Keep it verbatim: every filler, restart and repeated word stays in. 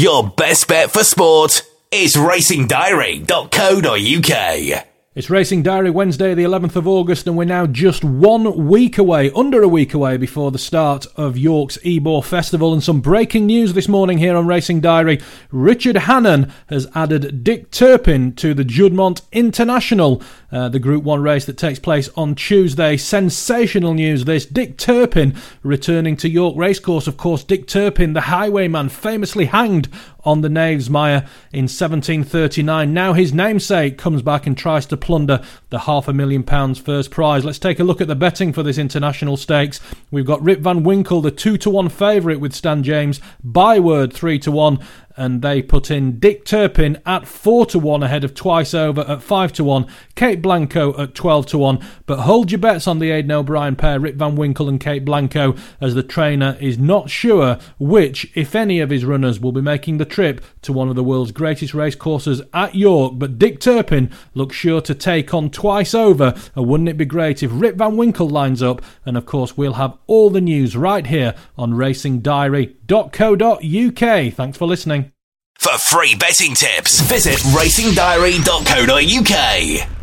Your best bet for sport is racing diary dot co dot uk. It's Racing Diary Wednesday the eleventh of August, and we're now just one week away, under a week away before the start of York's Ebor Festival. And some breaking news this morning here on Racing Diary. Richard Hannon has added Dick Turpin to the Juddmonte International, uh, the Group one race that takes place on Tuesday. Sensational news this. Dick Turpin returning to York Racecourse. Of course, Dick Turpin, the highwayman, famously hanged on the Knavesmire in seventeen thirty-nine. Now his namesake comes back and tries to plunder the half a million pounds first prize. Let's take a look at the betting for this international stakes. We've got Rip Van Winkle, the two to one favourite with Stan James, Byword three to one, and they put in Dick Turpin at four to one ahead of Twice Over at five to one, Kate Blanco at twelve to one. But hold your bets on the Aidan O'Brien pair, Rip Van Winkle and Kate Blanco, as the trainer is not sure which, if any, of his runners will be making the trip to one of the world's greatest racecourses at York. But Dick Turpin looks sure to take on Twice Over, and wouldn't it be great if Rip Van Winkle lines up? And of course we'll have all the news right here on racing diary dot co dot uk. Thanks for listening. For free betting tips, visit racing diary dot co dot uk.